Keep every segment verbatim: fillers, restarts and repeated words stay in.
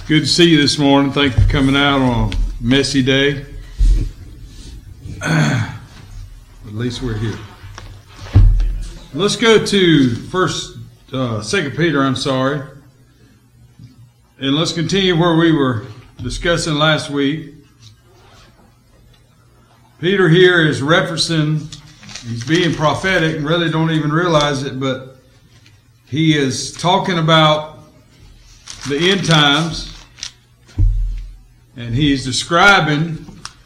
Good to see you this morning. Thank you for coming out on a messy day. At least we're here. Let's go to first, uh, Second Peter. I'm sorry, and let's continue where we were discussing last week. Peter here is referencing. He's being prophetic and really don't even realize it, but he is talking about the end times. And he's describing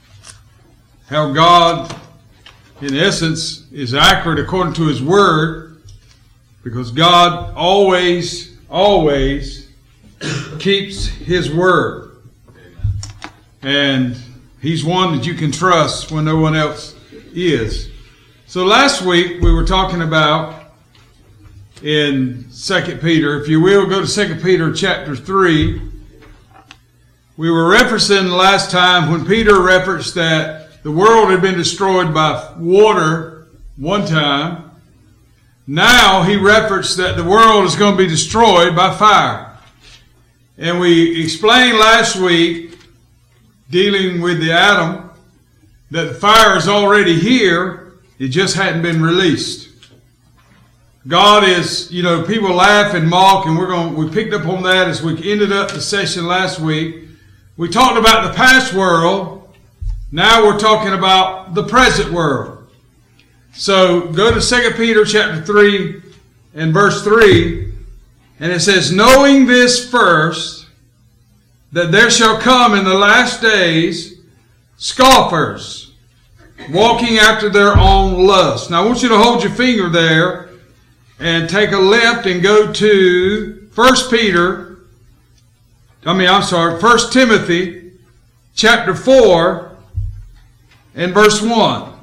how God, in essence, is accurate according to His Word, because God always, always keeps His Word. And He's one that you can trust when no one else is. So last week we were talking about in Second Peter, if you will, go to Second Peter chapter three. We were referencing last time when Peter referenced that the world had been destroyed by water one time. Now he referenced that the world is going to be destroyed by fire. And we explained last week, dealing with the atom, that the fire is already here. It just hadn't been released. God is, you know, people laugh and mock, and we're going. We picked up on that as we ended up the session last week. We talked about the past world. Now we're talking about the present world. So go to Second Peter chapter three and verse three, and it says, "Knowing this first, that there shall come in the last days scoffers, walking after their own lust." Now I want you to hold your finger there and take a left and go to First Peter. I mean, I'm sorry, First Timothy chapter four and verse one.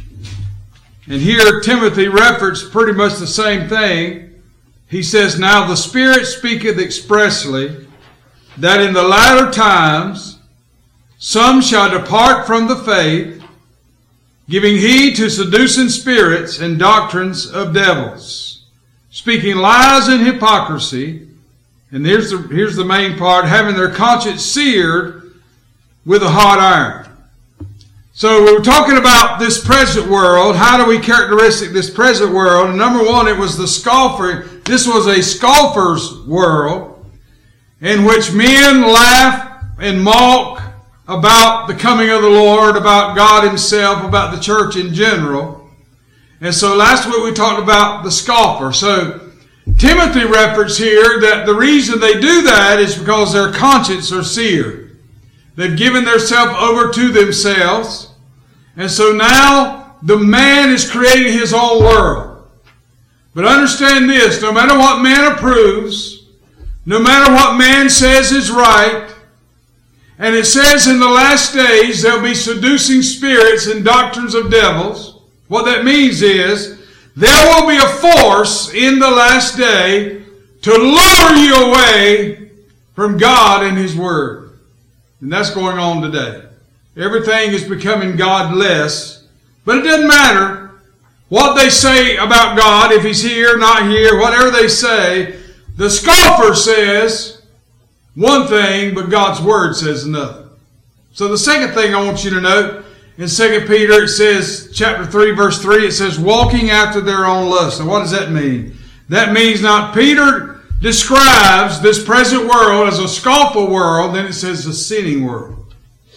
And here Timothy referenced pretty much the same thing. He says, "Now the Spirit speaketh expressly, that in the latter times some shall depart from the faith, giving heed to seducing spirits and doctrines of devils, speaking lies and hypocrisy." And here's the, here's the main part, "having their conscience seared with a hot iron." So we were talking about this present world. How do we characteristic this present world? And number one, it was the scoffer. This was a scoffer's world in which men laugh and mock about the coming of the Lord, about God Himself, about the church in general. And so last week we talked about the scoffer. So Timothy referenced here that the reason they do that is because their conscience are seared. They've given themselves over to themselves. And so now the man is creating his own world. But understand this, no matter what man approves, no matter what man says is right, and it says in the last days there'll be seducing spirits and doctrines of devils. What that means is, there will be a force in the last day to lure you away from God and His Word. And that's going on today. Everything is becoming godless. But it doesn't matter what they say about God, if He's here, not here, whatever they say. The scoffer says one thing, but God's Word says another. So the second thing I want you to note, in Second Peter, it says, chapter three, verse three, it says, walking after their own lust. Now, what does that mean? That means not, Peter describes this present world as a scoffer world, then it says a sinning world.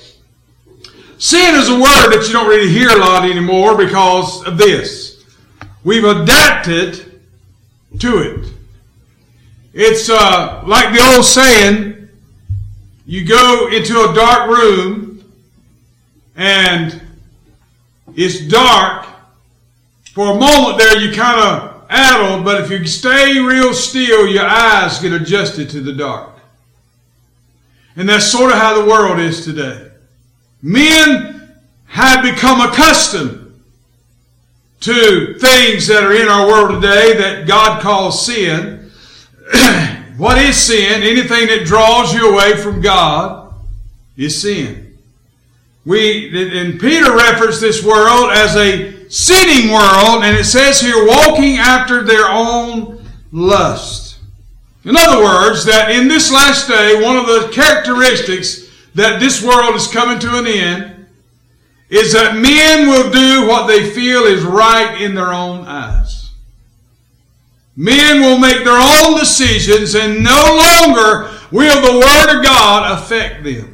Sin is a word that you don't really hear a lot anymore because of this. We've adapted to it. It's uh, like the old saying, you go into a dark room, and it's dark. For a moment there, you kind of addled, but if you stay real still, your eyes get adjusted to the dark. And that's sort of how the world is today. Men have become accustomed to things that are in our world today that God calls sin. What is sin? Anything that draws you away from God is sin. We, and Peter referenced this world as a sinning world, and it says here, walking after their own lust. In other words, that in this last day, one of the characteristics that this world is coming to an end is that men will do what they feel is right in their own eyes. Men will make their own decisions, and no longer will the Word of God affect them.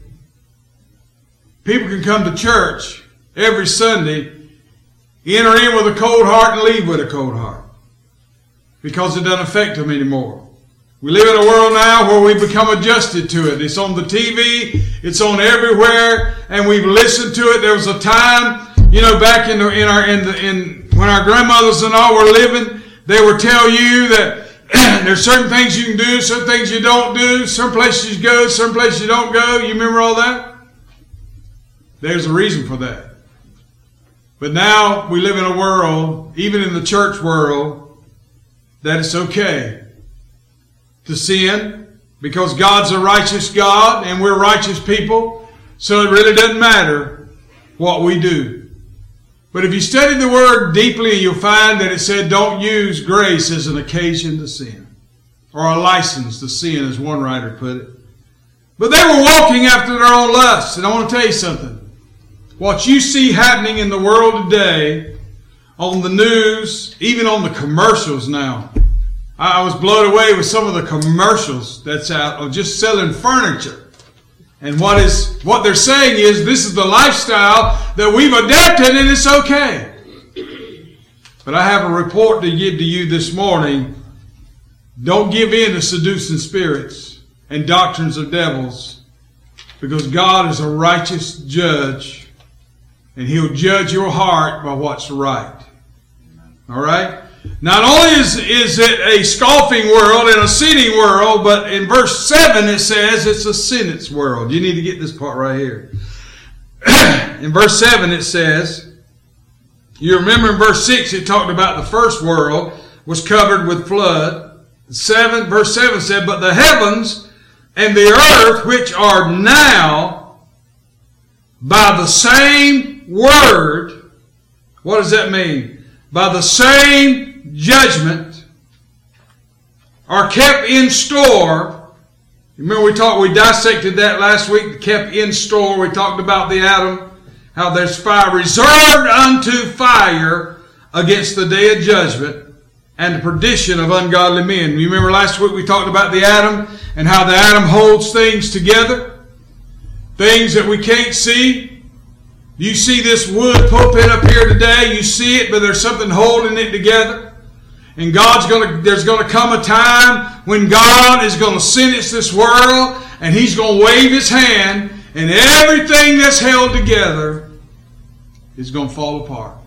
People can come to church every Sunday, enter in with a cold heart and leave with a cold heart, because it doesn't affect them anymore. We live in a world now where we've become adjusted to it. It's on the T V, it's on everywhere, and we've listened to it. There was a time, you know, back in the, in our in the in when our grandmothers and all were living, they would tell you that there's certain things you can do, certain things you don't do, some places you go, some places you don't go. You remember all that? There's a reason for that. But now we live in a world, even in the church world, that it's okay to sin, because God's a righteous God and we're righteous people, so it really doesn't matter what we do. But if you study the Word deeply, you'll find that it said don't use grace as an occasion to sin, or a license to sin, as one writer put it. But they were walking after their own lusts. And I want to tell you something. What you see happening in the world today, on the news, even on the commercials now, I was blown away with some of the commercials that's out of just selling furniture. And what is what they're saying is this is the lifestyle that we've adapted and it's okay. But I have a report to give to you this morning. Don't give in to seducing spirits and doctrines of devils, because God is a righteous judge and He'll judge your heart by what's right. All right? Not only is, is it a scoffing world and a sinning world, but in verse seven it says it's a sentence world. You need to get this part right here. In verse seven it says, you remember in verse six it talked about the first world was covered with flood. Seven, verse seven said, but the heavens and the earth which are now by the same word, what does that mean? By the same judgment are kept in store. Remember we talked, we dissected that last week, kept in store. We talked about the atom, how there's fire reserved unto fire against the day of judgment and the perdition of ungodly men. You remember last week we talked about the atom and how the atom holds things together, things that we can't see. You see this wood pulpit up here today, you see it, but there's something holding it together. And God's gonna, there's going to come a time when God is going to sentence this world, and He's going to wave His hand, and everything that's held together is going to fall apart.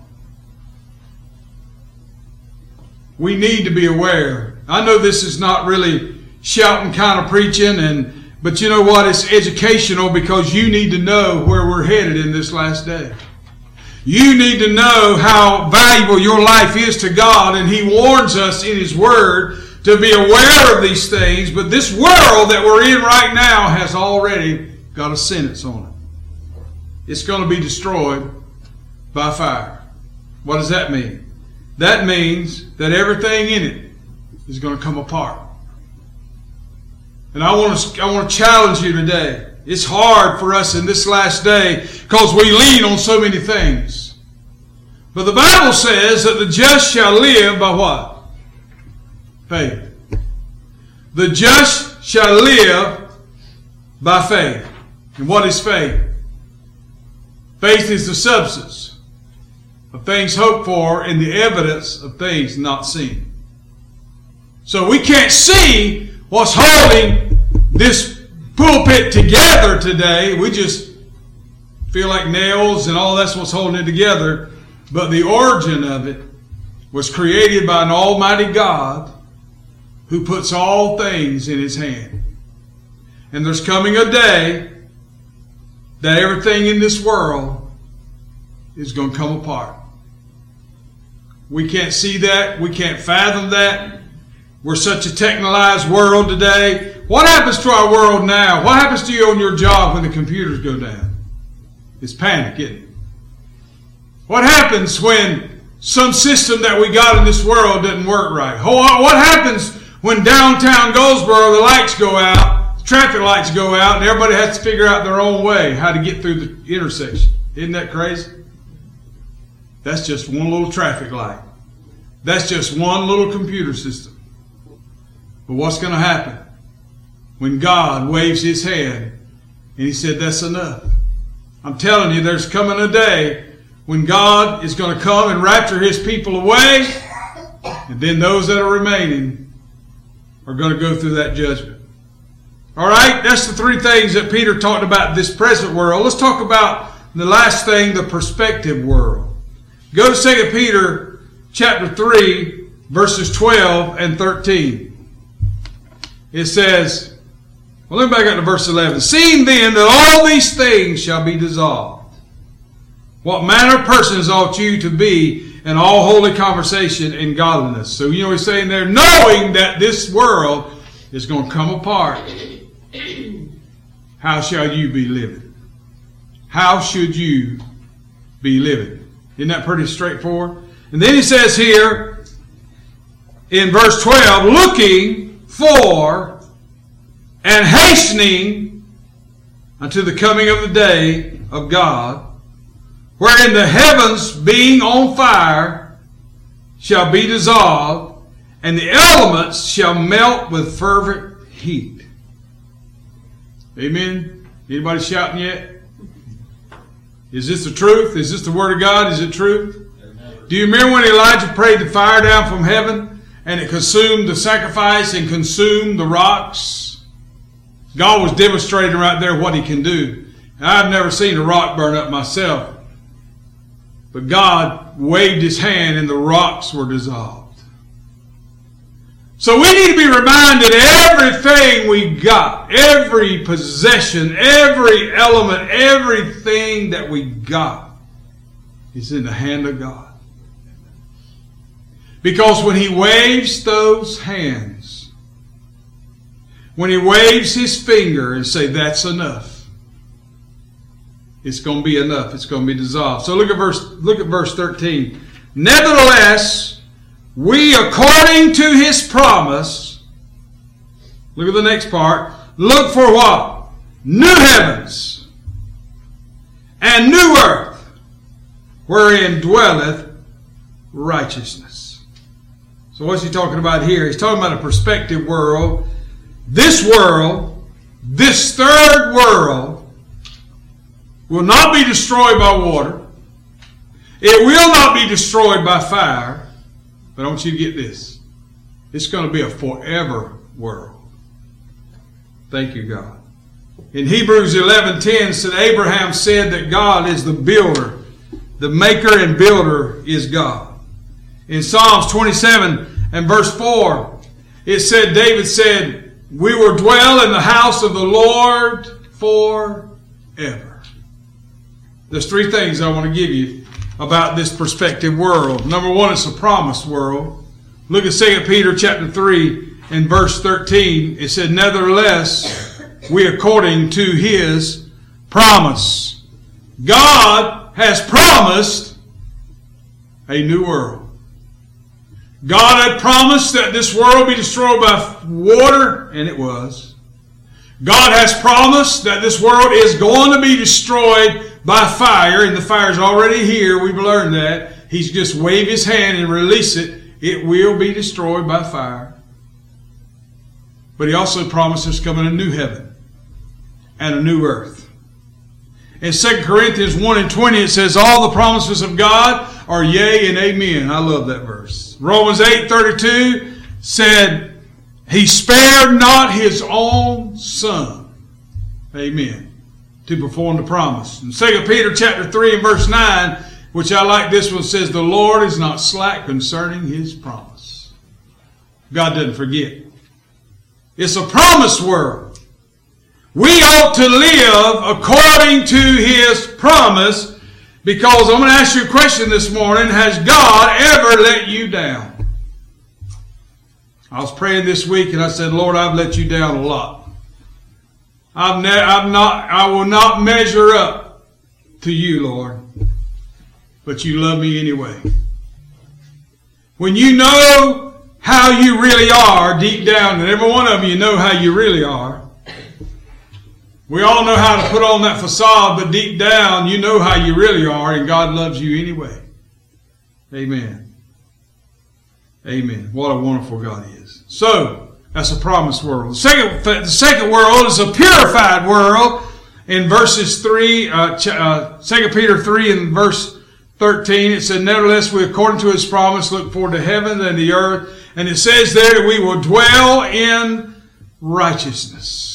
We need to be aware. I know this is not really shouting kind of preaching, and but you know what? It's educational, because you need to know where we're headed in this last day. You need to know how valuable your life is to God, and He warns us in His Word to be aware of these things. But this world that we're in right now has already got a sentence on it. It's going to be destroyed by fire. What does that mean? That means that everything in it is going to come apart. And I want to, I want to challenge you today. It's hard for us in this last day because we lean on so many things. But the Bible says that the just shall live by what? Faith. The just shall live by faith. And what is faith? Faith is the substance of things hoped for and the evidence of things not seen. So we can't see what's holding this pulpit together today. We just feel like nails and all that's what's holding it together. But the origin of it was created by an almighty God who puts all things in His hand. And there's coming a day that everything in this world is going to come apart. We can't see that. We can't fathom that. We're such a technologized world today. What happens to our world now? What happens to you on your job when the computers go down? It's panic, isn't it? What happens when some system that we got in this world doesn't work right? What happens When downtown Goldsboro, the lights go out, the traffic lights go out, and everybody has to figure out their own way how to get through the intersection. Isn't that crazy? That's just one little traffic light. That's just one little computer system. But what's going to happen when God waves his hand and he said, that's enough? I'm telling you, there's coming a day when God is going to come and rapture his people away, and then those that are remaining are going to go through that judgment. All right, that's the three things that Peter talked about in this present world. Let's talk about the last thing, the prospective world. Go to Second Peter chapter three, verses twelve and thirteen. It says, well, let me back up to verse eleven. Seeing then that all these things shall be dissolved, what manner of persons ought you to be in all holy conversation and godliness? So, you know, he's saying there, knowing that this world is going to come apart, how shall you be living? How should you be living? Isn't that pretty straightforward? And then he says here in verse twelve, looking for and hastening unto the coming of the day of God, wherein the heavens being on fire shall be dissolved, and the elements shall melt with fervent heat. Amen? Anybody shouting yet? Is this the truth? Is this the Word of God? Is it true? Amen. Do you remember when Elijah prayed the fire down from heaven and it consumed the sacrifice and consumed the rocks? God was demonstrating right there what he can do. I've never seen a rock burn up myself. But God waved his hand and the rocks were dissolved. So we need to be reminded everything we got, every possession, every element, everything that we got is in the hand of God. Because when he waves those hands, when he waves his finger and say, that's enough, it's going to be enough. It's going to be dissolved. So look at verse, look at verse thirteen. Nevertheless, we, according to his promise, look at the next part, look for what? New heavens and new earth, wherein dwelleth righteousness. So what's he talking about here? He's talking about a prospective world. This world, this third world, will not be destroyed by water. It will not be destroyed by fire. But I want you to get this. It's going to be a forever world. Thank you, God. In Hebrews eleven ten, said Abraham said that God is the builder. The maker and builder is God. In Psalms twenty-seven and verse four, it said, David said, we will dwell in the house of the Lord forever. There's three things I want to give you about this prospective world. Number one, it's a promised world. Look at Second Peter chapter three and verse thirteen. It said, nevertheless, we according to his promise. God has promised a new world. God had promised that this world be destroyed by water, and it was. God has promised that this world is going to be destroyed by fire, and the fire is already here. We've learned that. He's just wave his hand and release it. It will be destroyed by fire. But he also promised there's coming a new heaven and a new earth. In Second Corinthians one and twenty, it says, all the promises of God are yea and amen. I love that verse. Romans eight thirty-two said, he spared not his own son. Amen. To perform the promise. In Second Peter chapter three and verse nine, which I like this one, says, the Lord is not slack concerning his promise. God doesn't forget. It's a promised world. We ought to live according to his promise, because I'm going to ask you a question this morning. Has God ever let you down? I was praying this week and I said, Lord, I've let you down a lot. I've ne- I'm not, I will not measure up to you, Lord. But you love me anyway. When you know how you really are deep down, and every one of you know how you really are. We all know how to put on that facade, but deep down, you know how you really are, and God loves you anyway. Amen. Amen. What a wonderful God He is. So, that's a promised world. The second, the second world is a purified world. In verses three, uh, uh, Second Peter three and verse thirteen, it said, nevertheless, we according to His promise look forward to heaven and the earth. And it says there that we will dwell in righteousness.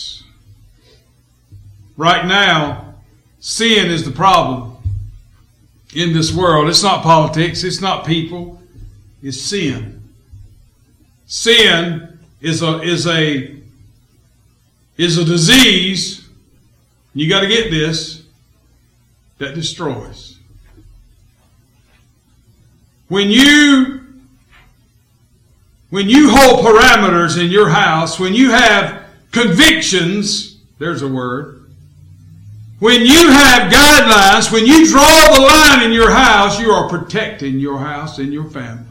Right now, sin is the problem in this world. It's not politics. It's not people. It's sin. Sin is a is a is a disease. You got to get this, that destroys. When you when you hold parameters in your house, when you have convictions, there's a word. When you have guidelines, when you draw the line in your house, you are protecting your house and your family.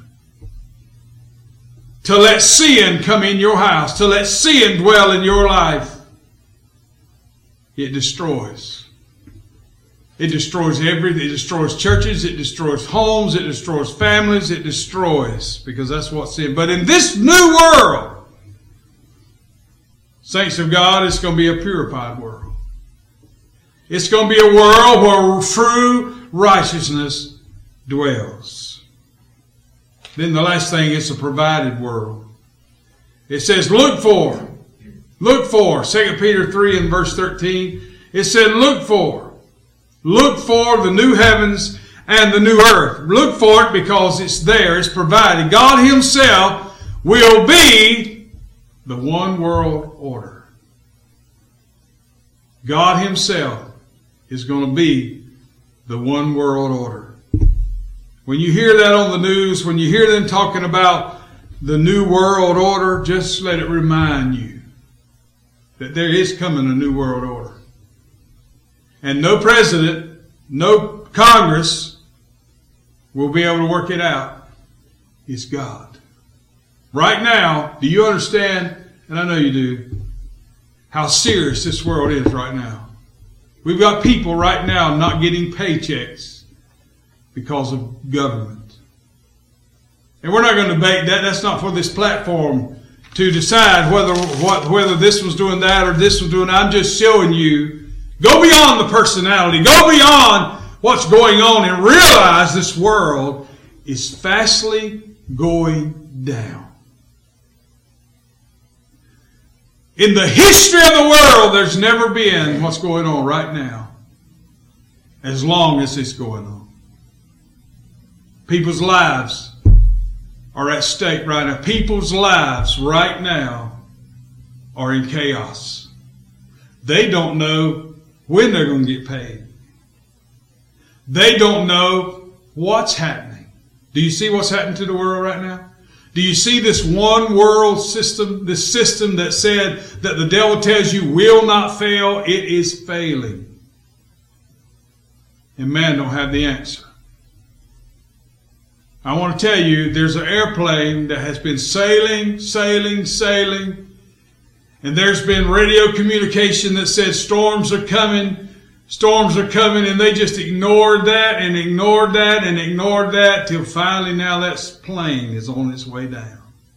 To let sin come in your house, to let sin dwell in your life, it destroys. It destroys everything. It destroys churches, it destroys homes, it destroys families, it destroys, because that's what's in. But in this new world, saints of God, it's going to be a purified world. It's going to be a world where true righteousness dwells. Then the last thing, it's a provided world. It says, look for, look for, Second Peter three and verse thirteen, it said, look for, look for the new heavens and the new earth. Look for it because it's there, it's provided. God Himself will be the one world order. God Himself is going to be the one world order. When you hear that on the news, when you hear them talking about the new world order, just let it remind you that there is coming a new world order. And no president, no Congress will be able to work it out. It's God. Right now, do you understand, and I know you do, how serious this world is right now? We've got people right now not getting paychecks because of government. And we're not going to debate that. That's not for this platform to decide whether what whether this was doing that or this was doing that. I'm just showing you, go beyond the personality. Go beyond what's going on and realize this world is fastly going down. In the history of the world, there's never been what's going on right now, as long as it's going on. People's lives are at stake right now. People's lives right now are in chaos. They don't know when they're going to get paid. They don't know what's happening. Do you see what's happening to the world right now? Do you see this one world system, this system that said that the devil tells you will not fail? It is failing. And man don't have the answer. I want to tell you, there's an airplane that has been sailing, sailing, sailing, and there's been radio communication that said storms are coming, storms are coming, and they just ignored that and ignored that and ignored that till finally now that plane is on its way down.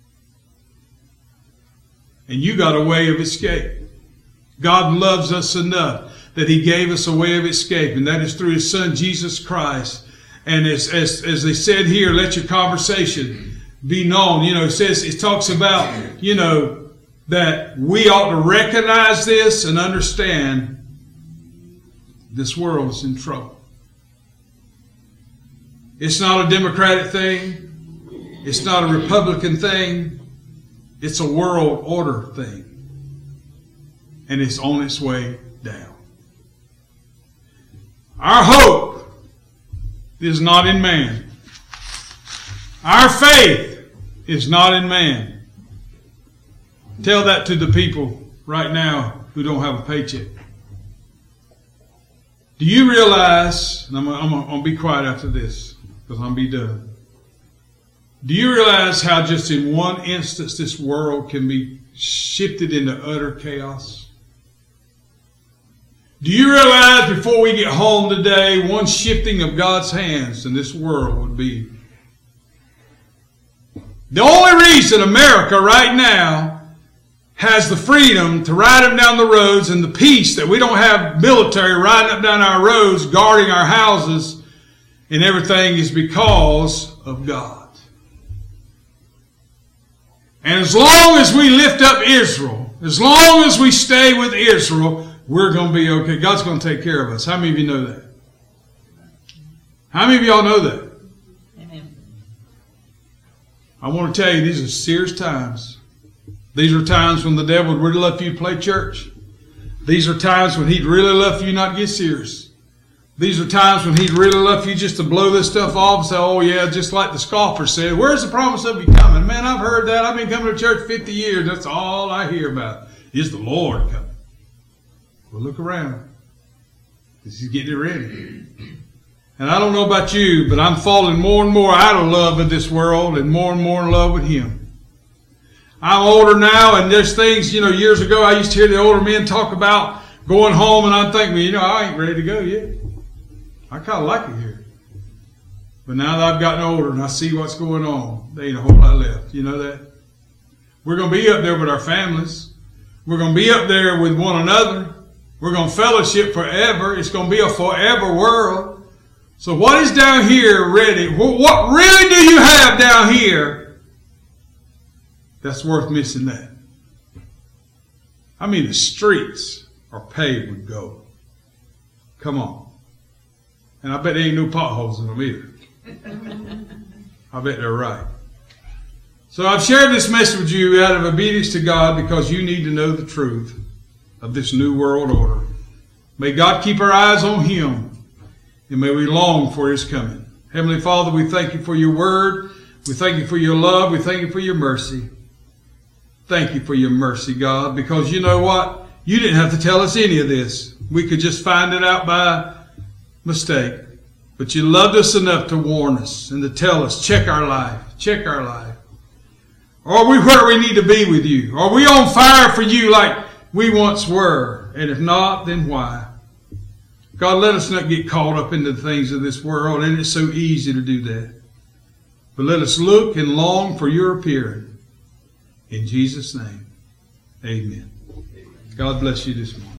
And you got a way of escape. God loves us enough that He gave us a way of escape, and that is through His Son, Jesus Christ. And as, as, as they said here, let your conversation be known. You know, it says, it talks about, you know, that we ought to recognize this and understand this world is in trouble. It's not a Democratic thing. It's not a Republican thing. It's a world order thing. And it's on its way down. Our hope is not in man. Our faith is not in man. Tell that to the people right now who don't have a paycheck. Do you realize, and I'm, I'm, I'm going to be quiet after this because I'm going to be done. Do you realize how just in one instance this world can be shifted into utter chaos? Do you realize before we get home today, one shifting of God's hands and this world would be? The only reason America right now has the freedom to ride up down the roads and the peace that we don't have military riding up down our roads, guarding our houses and everything is because of God. And as long as we lift up Israel, as long as we stay with Israel, we're going to be okay. God's going to take care of us. How many of you know that? How many of y'all know that? Amen. I want to tell you, these are serious times. These are times when the devil would really love for you to play church. These are times when he'd really love for you not to get serious. These are times when he'd really love for you just to blow this stuff off and say, oh yeah, just like the scoffer said, where's the promise of you coming? Man, I've heard that. I've been coming to church fifty years. That's all I hear about. Is the Lord coming? Well, look around. He's getting it ready. And I don't know about you, but I'm falling more and more out of love with this world and more and more in love with Him. I'm older now, and there's things, you know, years ago I used to hear the older men talk about going home, and I'm thinking, you know, I ain't ready to go yet. I kind of like it here. But now that I've gotten older and I see what's going on, there ain't a whole lot left. You know that? We're going to be up there with our families. We're going to be up there with one another. We're going to fellowship forever. It's going to be a forever world. So what is down here ready? What really do you have down here that's worth missing that? I mean, the streets are paved with gold. Come on. And I bet there ain't no potholes in them either. I bet they're right. So I've shared this message with you out of obedience to God because you need to know the truth of this new world order. May God keep our eyes on Him, and may we long for His coming. Heavenly Father, we thank you for your word. We thank you for your love. We thank you for your mercy. Thank you for your mercy, God, because you know what? You didn't have to tell us any of this. We could just find it out by mistake. But you loved us enough to warn us and to tell us, check our life, check our life. Are we where we need to be with you? Are we on fire for you like we once were? And if not, then why? God, let us not get caught up into the things of this world, and it's so easy to do that. But let us look and long for your appearing. In Jesus' name, amen. God bless you this morning.